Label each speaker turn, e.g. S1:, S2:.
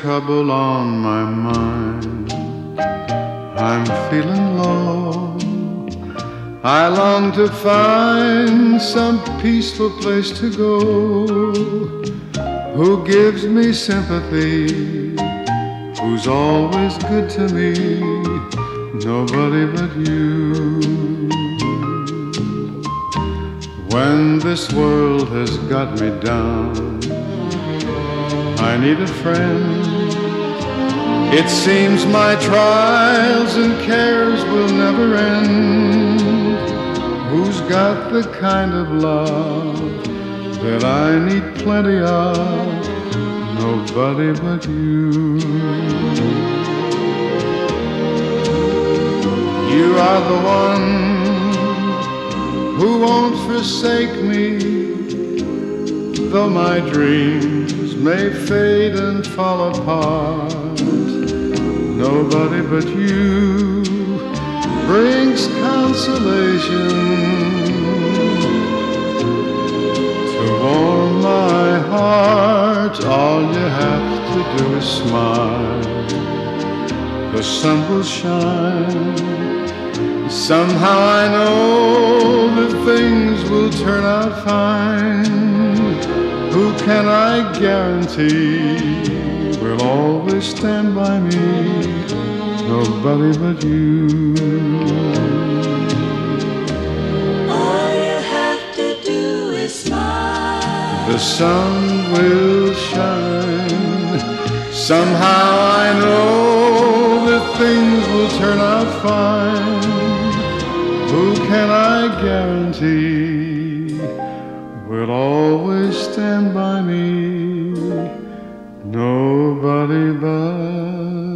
S1: trouble on my mind. I'm feeling low. I long to find some peaceful place to go. Who gives me sympathy? Who's always good to me? Nobody but you. When this world has got me down, I need a friend. It seems my trials and cares will never end. Who's got the kind of love that I need plenty of? Nobody but you. You are the one who won't forsake me, though my dreams may fade and fall apart. Nobody but you brings consolation to warm my heart. All you have to do is smile. The sun will shine. Somehow I know that things will turn out fine. Who can I guarantee will always stand by me? Nobody but you.
S2: All you have to do is smile.
S1: The sun will shine. Somehow I know that things will turn out fine. Who can I guarantee will always stand by me? Nobody but